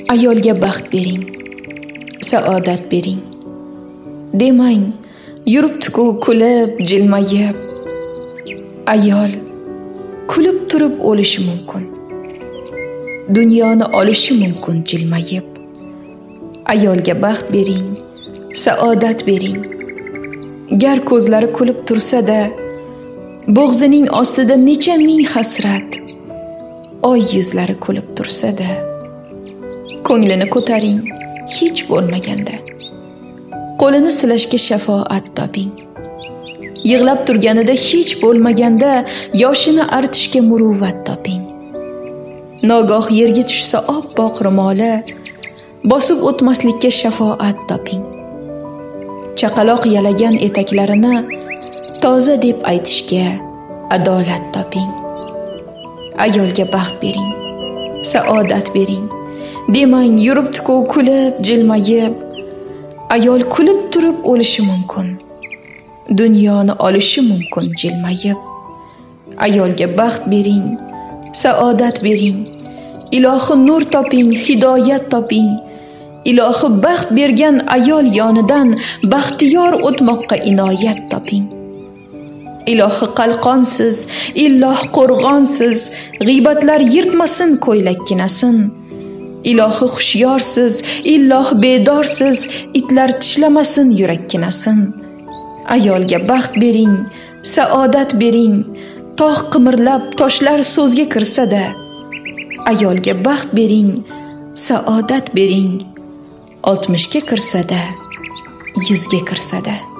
Ayolga baxt bering, saodat bering. Demang, yuribdi-ku kulib, jilmayib. Ayol kulib turib o'lishi mumkin. Dunyoni olishi mumkin jilmayib. Ayolga baxt bering, saodat bering. Gar ko'zlari kulib tursa-da, bo'g'zining ostida necha ming hasrat. Oy yuzlari kulib tursa-da, ko'nglini ko'taring hech bo'lmaganda. Qo'lini silashga shafoat toping. Yig'lab turganida hech bo'lmaganda yoshini artishga muruvvat toping. Nogoh yerga tushsa oppoq ro'moli, bosib o'tmaslikka shafoat toping. Chaqaloq yalagan etaklarini toza deb aytishga adolat toping. Ayolga baxt bering, saodat bering. Demang, yuribdi-ku kulib, jilmayib. Ayol kulib turib o'lishi mumkin. Dunyoni olishi mumkin jilmayib. Ayolga baxt bering, saodat bering. Ilohi nur toping, hidoyat toping. Ilohi baxt bergan ayol yonidan baxtiyor o'tmoqqa inoyat toping. Ilohi qalqonsiz, illoh qo'rg'onsiz, g'iybatlar yirtmasin ko'ylakkinasin. Ilohi xushyorsiz, illoh bedorsiz, itlar tishlamasin yurakkinasin. Ayolga baxt bering, saodat bering. Tog' qimirlab, toshlar so'zga kirsa-da, ayolga baxt bering, saodat bering. 60 ga kirsa-da, 100 ga kirsa-da.